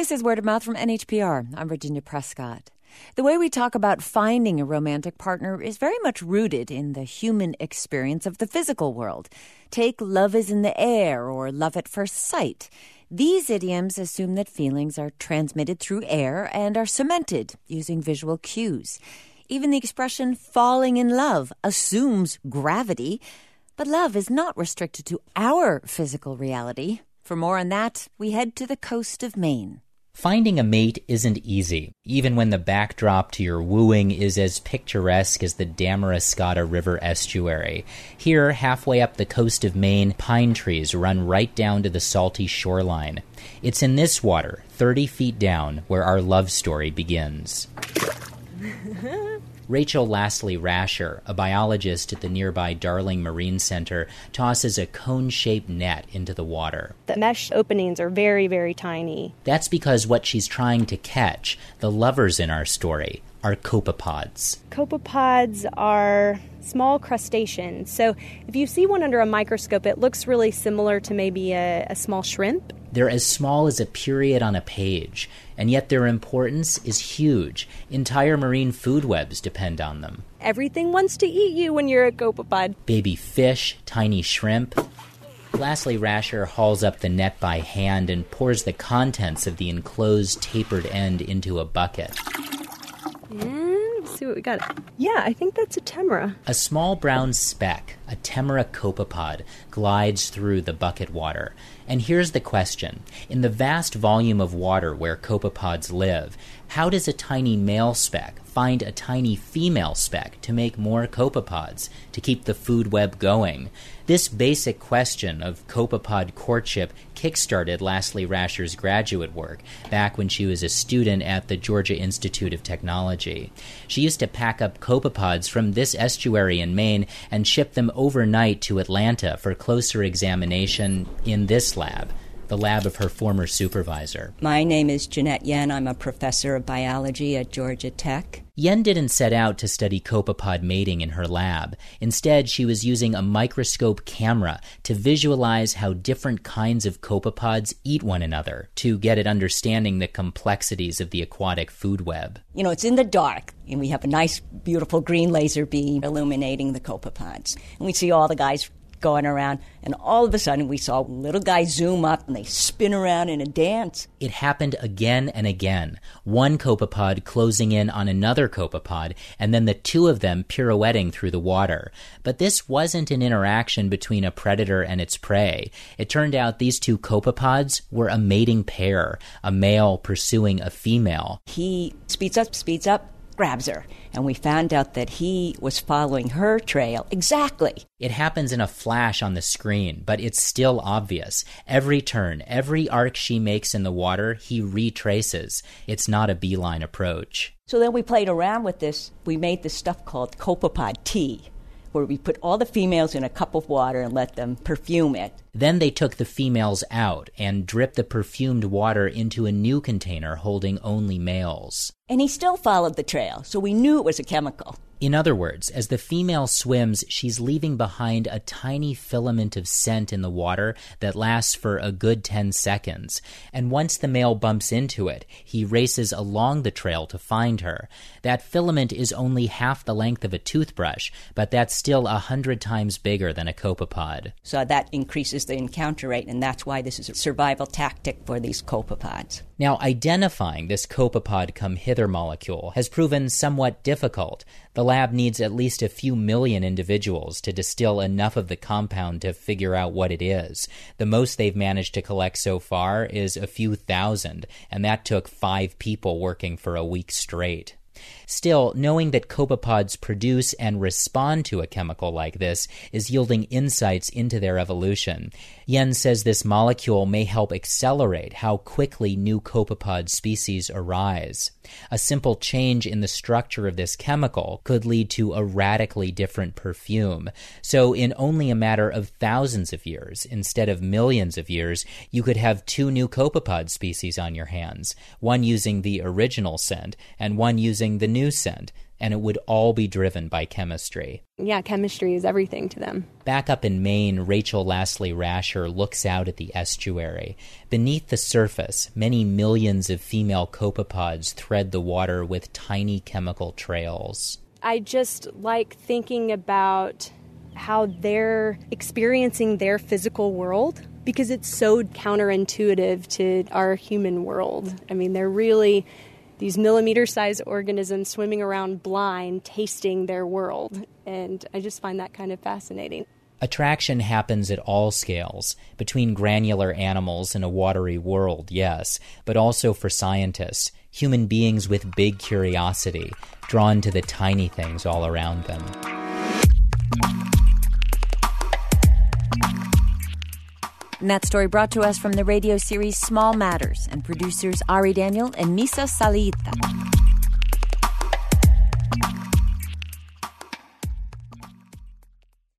This is Word of Mouth from NHPR. I'm Virginia Prescott. The way we talk about finding a romantic partner is very much rooted in the human experience of the physical world. Take love is in the air or love at first sight. These idioms assume that feelings are transmitted through air and are cemented using visual cues. Even the expression falling in love assumes gravity, but love is not restricted to our physical reality. For more on that, we head to the coast of Maine. Finding a mate isn't easy, even when the backdrop to your wooing is as picturesque as the Damariscotta River estuary. Here, halfway up the coast of Maine, pine trees run right down to the salty shoreline. It's in this water, 30 feet down, where our love story begins. Rachel Lastly Rasher, a biologist at the nearby Darling Marine Center, tosses a cone-shaped net into the water. The mesh openings are very, very tiny. That's because what she's trying to catch, the lovers in our story, are copepods. Copepods are small crustaceans. So if you see one under a microscope, it looks really similar to maybe a small shrimp. They're as small as a period on a page, and yet their importance is huge. Entire marine food webs depend on them. Everything wants to eat you when you're a copepod. Baby fish, tiny shrimp. Lastly, Rasher hauls up the net by hand and pours the contents of the enclosed tapered end into a bucket. Let's see what we got. Yeah, I think that's a Temera. A small brown speck, a Temera copepod, glides through the bucket water. And here's the question. In the vast volume of water where copepods live, how does a tiny male speck find a tiny female speck to make more copepods, to keep the food web going? This basic question of copepod courtship kickstarted Lastly Rasher's graduate work back when she was a student at the Georgia Institute of Technology. She used to pack up copepods from this estuary in Maine and ship them overnight to Atlanta for closer examination in this lab, the lab of her former supervisor. My name is Jeanette Yen. I'm a professor of biology at Georgia Tech. Yen didn't set out to study copepod mating in her lab. Instead, she was using a microscope camera to visualize how different kinds of copepods eat one another, to get at understanding the complexities of the aquatic food web. You know, it's in the dark, and we have a nice, beautiful green laser beam illuminating the copepods. And we see all the guys going around, and all of a sudden we saw little guys zoom up and they spin around in a dance. It happened again and again, one copepod closing in on another copepod, and then the two of them pirouetting through the water. But this wasn't an interaction between a predator and its prey. It turned out these two copepods were a mating pair, a male pursuing a female. He speeds up, grabs her, and we found out that he was following her trail exactly. It happens in a flash on the screen, but it's still obvious. Every turn, every arc she makes in the water, he retraces. It's not a beeline approach. So then we played around with this. We made this stuff called copepod tea, where we put all the females in a cup of water and let them perfume it. Then they took the females out and dripped the perfumed water into a new container holding only males. And he still followed the trail, so we knew it was a chemical. In other words, as the female swims, she's leaving behind a tiny filament of scent in the water that lasts for a good 10 seconds. And once the male bumps into it, he races along the trail to find her. That filament is only half the length of a toothbrush, but that's still 100 times bigger than a copepod. So that increases the encounter rate, and that's why this is a survival tactic for these copepods. Now, identifying this copepod come hither molecule has proven somewhat difficult. The lab needs at least a few million individuals to distill enough of the compound to figure out what it is. The most they've managed to collect so far is a few thousand, and that took 5 people working for a week straight. Still, knowing that copepods produce and respond to a chemical like this is yielding insights into their evolution. Yen says this molecule may help accelerate how quickly new copepod species arise. A simple change in the structure of this chemical could lead to a radically different perfume. So in only a matter of thousands of years, instead of millions of years, you could have 2 new copepod species on your hands, one using the original scent and one using the new scent. and it would all be driven by chemistry. Yeah, chemistry is everything to them. Back up in Maine, Rachel Lastly Rasher looks out at the estuary. Beneath the surface, many millions of female copepods thread the water with tiny chemical trails. I just like thinking about how they're experiencing their physical world, because it's so counterintuitive to our human world. I mean, they're really these millimeter-sized organisms swimming around blind, tasting their world. And I just find that kind of fascinating. Attraction happens at all scales, between granular animals in a watery world, yes, but also for scientists, human beings with big curiosity, drawn to the tiny things all around them. And that story brought to us from the radio series Small Matters and producers Ari Daniel and Misa Salita.